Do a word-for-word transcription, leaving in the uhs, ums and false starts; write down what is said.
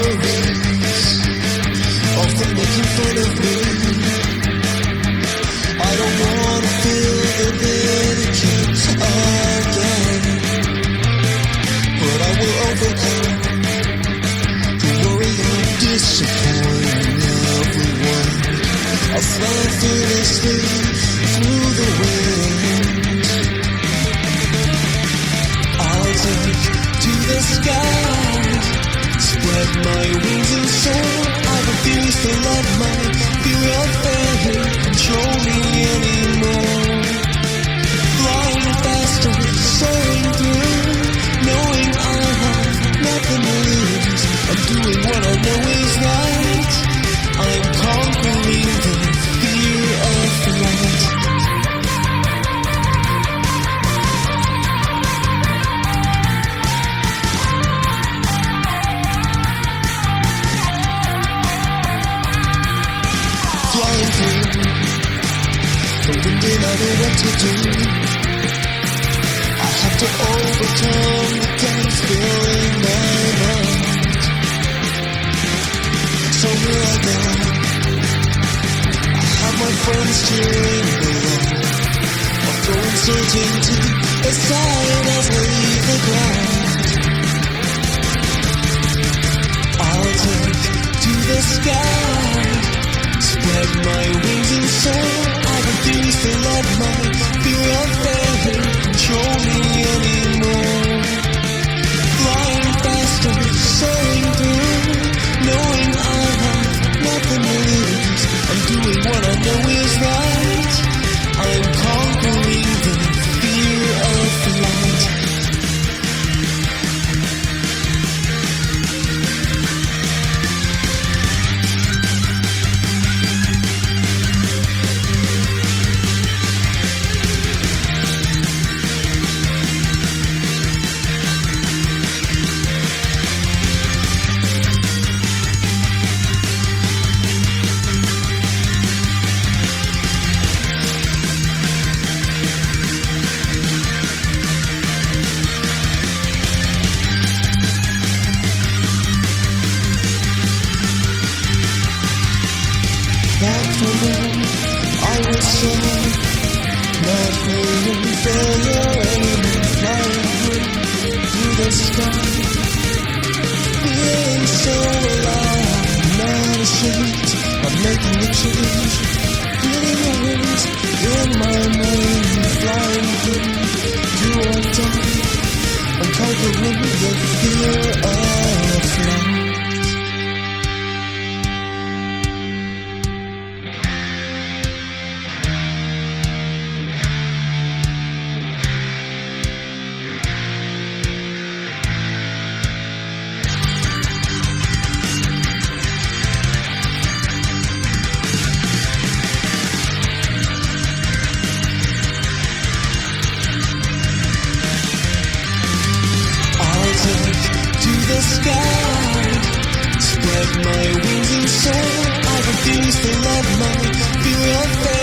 worries, often making fun of me. I don't wanna feel the ridicule again, but I will overcome the worry of disappointing everyone. I'll fly fearlessly through the wind. I'll take to the sky, spread my wings and soar. I refuse to let my fear of failure control me anymore. Flying faster, soaring through, knowing I have nothing to lose. I'm doing what I know is right. I'm conquering the fear of flight. Flying through the wind and I know what to do. I have to overcome the doubts filling my mind. So here I go, I have my friends cheering below. I'll throw uncertainty aside as I leave the ground. I'll take to the sky, spread my wings and soar. I refuse to let my fear of failure control me anymore. Flying faster, soaring through, knowing I have nothing to lose. I'm doing what I know is right. I'm conquering the fear of flight. Back from when I was so not feeling failure anymore. Flying through the sky, feeling so alive, not ashamed of making a change. Feeling the winds in my mind, flying through, do or die. I'm conquering the fear of flight. The sky, spread my wings and soar. I refuse to let my fear of failure